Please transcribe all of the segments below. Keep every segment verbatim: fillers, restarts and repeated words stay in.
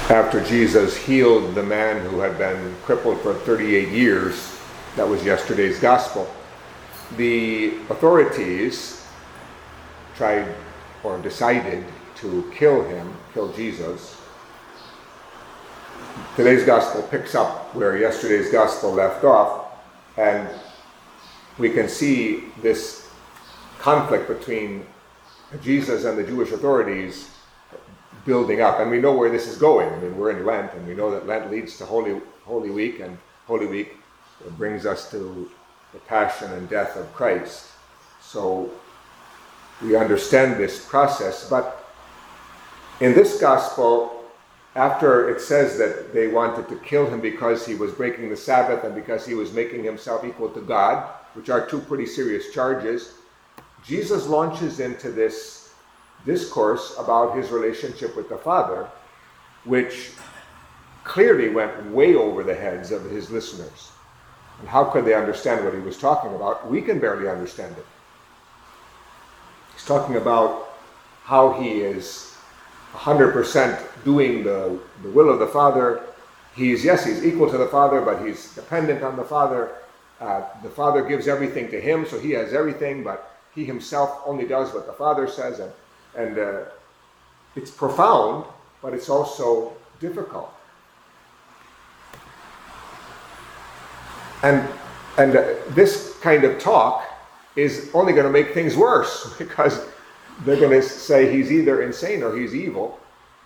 after Jesus healed the man who had been crippled for thirty-eight years. That was yesterday's gospel. The authorities tried or decided to kill him, kill Jesus. Today's gospel picks up where yesterday's gospel left off, and we can see this conflict between Jesus and the Jewish authorities building up. And we know where this is going. I mean, we're in Lent, and we know that Lent leads to Holy, Holy Week, and Holy Week brings us to the passion and death of Christ. So we understand this process. But in this gospel, after it says that they wanted to kill him because he was breaking the Sabbath and because he was making himself equal to God, which are two pretty serious charges, Jesus launches into this discourse about his relationship with the Father, which clearly went way over the heads of his listeners. And how could they understand what he was talking about? We can barely understand it. He's talking about how he is one hundred percent doing the, the will of the Father. He's, yes, he's equal to the Father, but he's dependent on the Father. Uh, the Father gives everything to him, so he has everything, but he himself only does what the Father says. And, and uh, it's profound, but it's also difficult. And, and uh, this kind of talk is only going to make things worse, because they're going to say he's either insane or he's evil.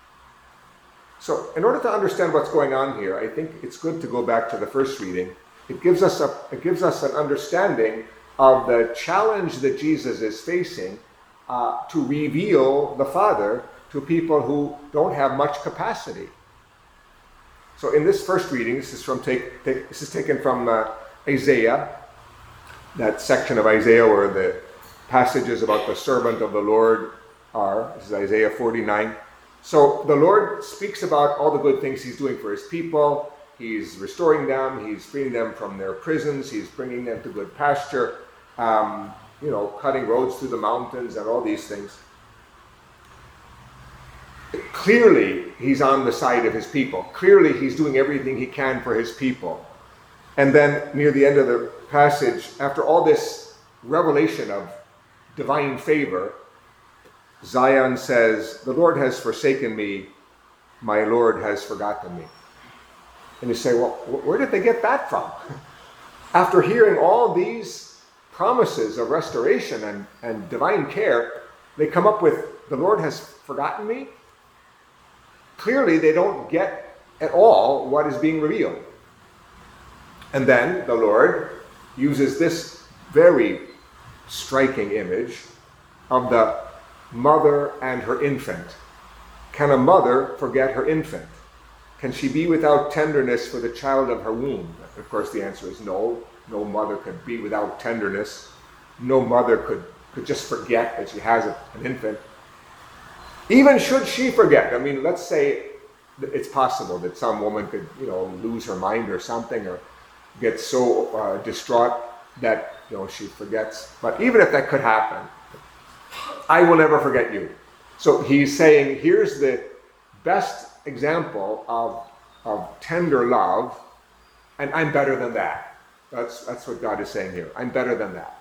So in order to understand what's going on here, I think it's good to go back to the first reading. It gives us a, it gives us an understanding of the challenge that Jesus is facing uh, to reveal the Father to people who don't have much capacity. So in this first reading, this is from take, take this is taken from uh, Isaiah, that section of Isaiah where the passages about the servant of the Lord are. This is Isaiah forty-nine. So the Lord speaks about all the good things he's doing for his people. He's restoring them. He's freeing them from their prisons. He's bringing them to good pasture. Um, you know, cutting roads through the mountains and all these things. Clearly, he's on the side of his people. Clearly, he's doing everything he can for his people. And then near the end of the passage, after all this revelation of divine favor, Zion says, "The Lord has forsaken me, my Lord has forgotten me." And you say, well, where did they get that from? After hearing all these promises of restoration and, and divine care, they come up with, "The Lord has forgotten me"? Clearly, they don't get at all what is being revealed. And then the Lord uses this very striking image of the mother and her infant. Can a mother forget her infant? Can she be without tenderness for the child of her womb? Of course, the answer is no. No mother could be without tenderness. No mother could, could just forget that she has a, an infant. Even should she forget, I mean, let's say it's possible that some woman could, you know, lose her mind or something, or get so uh, distraught that, you know, she forgets. But even if that could happen, I will never forget you. So he's saying, here's the best example of, of tender love, and I'm better than that. That's, that's what God is saying here. I'm better than that.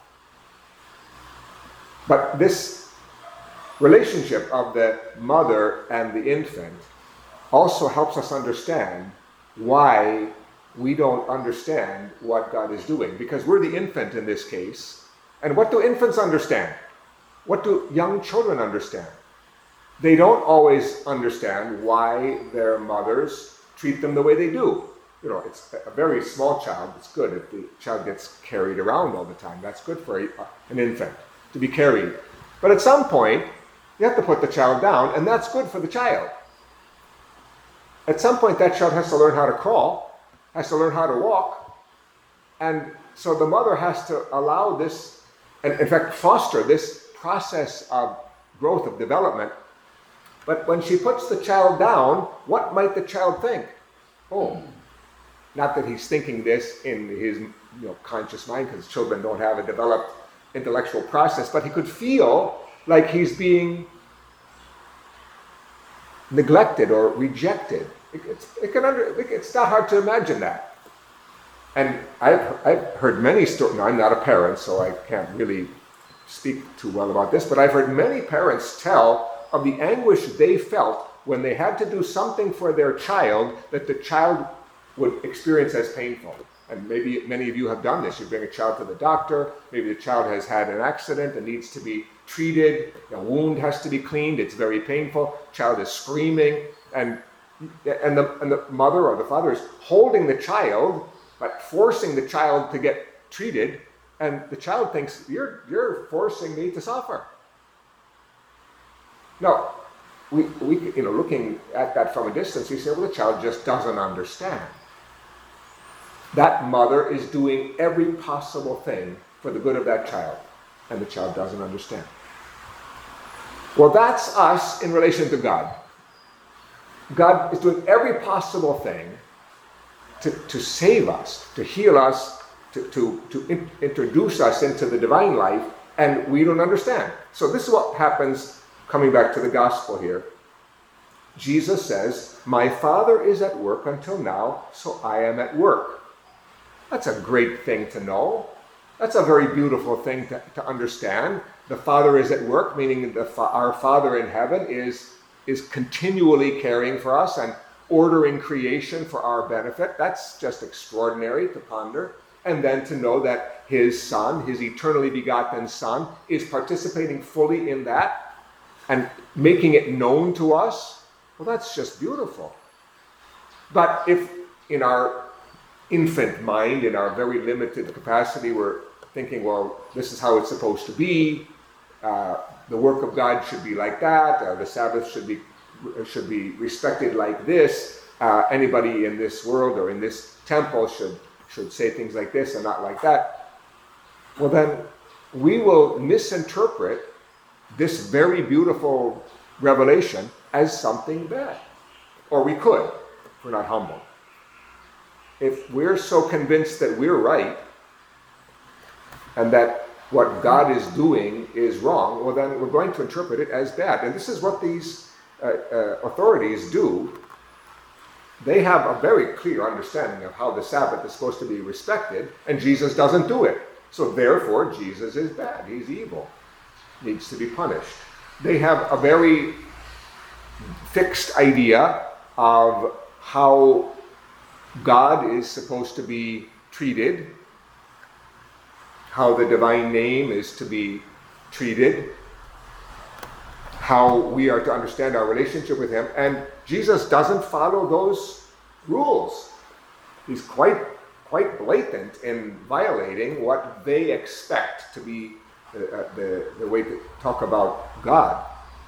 But this relationship of the mother and the infant also helps us understand why we don't understand what God is doing. Because we're the infant in this case. And what do infants understand? What do young children understand? They don't always understand why their mothers treat them the way they do. You know, it's a very small child. It's good if the child gets carried around all the time. That's good for a, an infant, to be carried. But at some point, you have to put the child down, and that's good for the child. At some point, that child has to learn how to crawl, has to learn how to walk. And so the mother has to allow this, and in fact, foster this process of growth, of development. But when she puts the child down, what might the child think? Oh, not that he's thinking this in his, you know, conscious mind, because children don't have a developed intellectual process, but he could feel like he's being neglected or rejected. It, it's, it can under, it's not hard to imagine that. And I've, I've heard many stories. Now, I'm not a parent, so I can't really speak too well about this, but I've heard many parents tell of the anguish they felt when they had to do something for their child that the child would experience as painful. And maybe many of you have done this. You bring a child to the doctor, maybe the child has had an accident and needs to be treated, a wound has to be cleaned, it's very painful, child is screaming, and, and, the, and the mother or the father is holding the child, but forcing the child to get treated, and the child thinks, you're, you're forcing me to suffer. Now, we, we, you know, looking at that from a distance, we say, well, the child just doesn't understand. That mother is doing every possible thing for the good of that child, and the child doesn't understand. Well, that's us in relation to God. God is doing every possible thing to, to save us, to heal us, to, to, to in, introduce us into the divine life, and we don't understand. So this is what happens, coming back to the gospel here. Jesus says, my Father is at work until now, so I am at work. That's a great thing to know. That's a very beautiful thing to, to understand. The Father is at work, meaning the, our Father in heaven is, is continually caring for us and ordering creation for our benefit. That's just extraordinary to ponder. And then to know that his Son, his eternally begotten Son, is participating fully in that and making it known to us. Well, that's just beautiful. But if in our infant mind, in our very limited capacity, we're thinking, well, this is how it's supposed to be. Uh, the work of God should be like that. Uh, the Sabbath should be should be respected like this. Uh, anybody in this world or in this temple should should say things like this and not like that. Well, then we will misinterpret this very beautiful revelation as something bad. Or we could, if we're not humble. If we're so convinced that we're right and that what God is doing is wrong, well, then we're going to interpret it as bad. And this is what these uh, uh, authorities do. They have a very clear understanding of how the Sabbath is supposed to be respected, and Jesus doesn't do it. So therefore, Jesus is bad. He's evil. Needs to be punished. They have a very fixed idea of how God is supposed to be treated, how the divine name is to be treated, how we are to understand our relationship with him, and Jesus doesn't follow those rules. He's quite quite blatant in violating what they expect to be the, uh, the, the way to talk about God.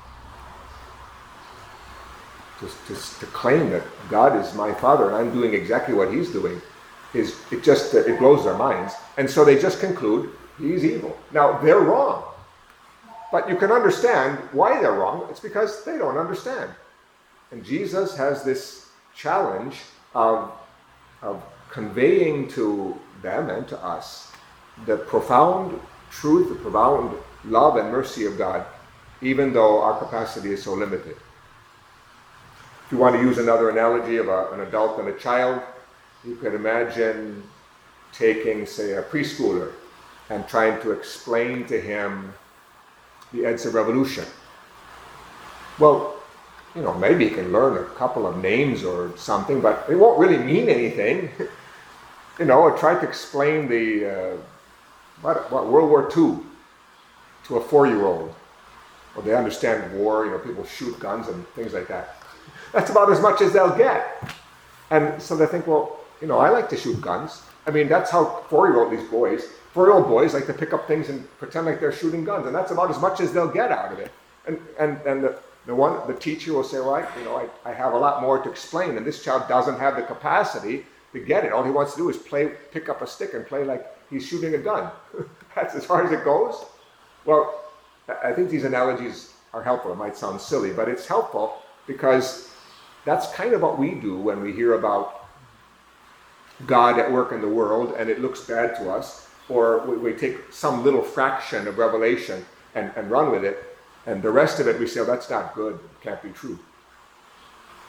Just, just to claim that God is my Father and I'm doing exactly what he's doing, is it just uh, it blows their minds. And so they just conclude he's evil. Now, they're wrong. But you can understand why they're wrong. It's because they don't understand. And Jesus has this challenge of, of conveying to them and to us the profound truth, the profound love and mercy of God, even though our capacity is so limited. If you want to use another analogy of a, an adult and a child, you could imagine taking, say, a preschooler and trying to explain to him the Edsa Revolution. Well, you know, maybe he can learn a couple of names or something, but it won't really mean anything. You know, or try to explain the uh, what, what World War Two to a four-year-old. Well, they understand war. You know, people shoot guns and things like that. That's about as much as they'll get. And so they think, well, you know, I like to shoot guns. I mean, that's how four-year-old these boys, four-year-old boys like to pick up things and pretend like they're shooting guns, and that's about as much as they'll get out of it. And and and the, the one the teacher will say, well, I, you know, I, I have a lot more to explain, and this child doesn't have the capacity to get it. All he wants to do is play, pick up a stick and play like he's shooting a gun. That's as far as it goes. Well, I think these analogies are helpful. It might sound silly, but it's helpful because that's kind of what we do when we hear about God at work in the world and it looks bad to us, or we, we take some little fraction of revelation and, and run with it, and the rest of it we say, oh, that's not good, it can't be true.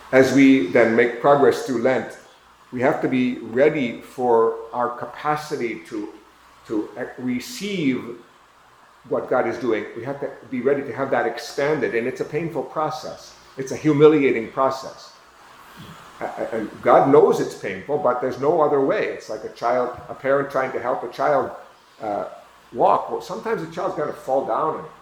as we then make progress through Lent, we have to be ready for our capacity to, to receive what God is doing. We have to be ready to have that expanded, and it's a painful process. It's a humiliating process. And God knows it's painful, but there's no other way. It's like a child, a parent trying to help a child uh, walk. Well, sometimes the child's going to fall down, and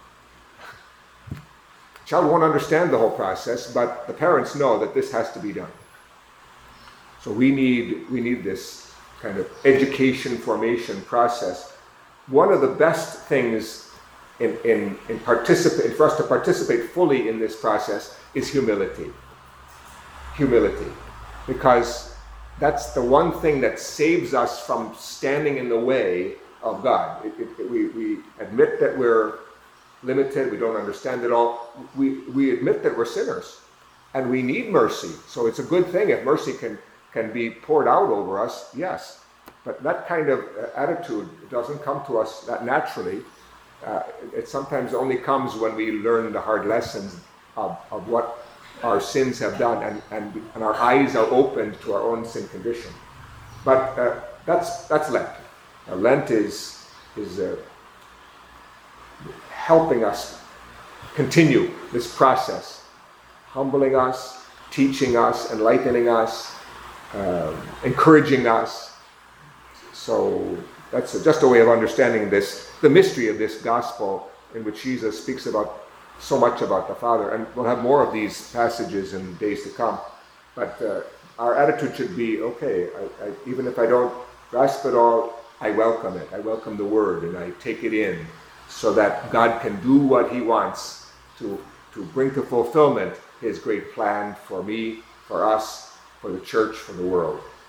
the child won't understand the whole process, but the parents know that this has to be done. So we need we need this kind of education formation process. One of the best things in in, in participate for us to participate fully in this process is humility. Humility. Because that's the one thing that saves us from standing in the way of God. It, it, we, we admit that we're limited, we don't understand it all. We, we admit that we're sinners and we need mercy. So it's a good thing if mercy can, can be poured out over us, yes. But that kind of attitude doesn't come to us that naturally. Uh, it sometimes only comes when we learn the hard lessons of, of what our sins have done, and, and, and our eyes are opened to our own sin condition. But uh, that's that's Lent. Uh, Lent is is uh, helping us continue this process, humbling us, teaching us, enlightening us, um, encouraging us. So that's a, just a way of understanding this, the mystery of this gospel in which Jesus speaks about so much about the Father. And we'll have more of these passages in days to come. But uh, our attitude should be, okay, I, I, even if I don't grasp it all, I welcome it. I welcome the Word and I take it in so that God can do what He wants to, to bring to fulfillment His great plan for me, for us, for the church, for the world.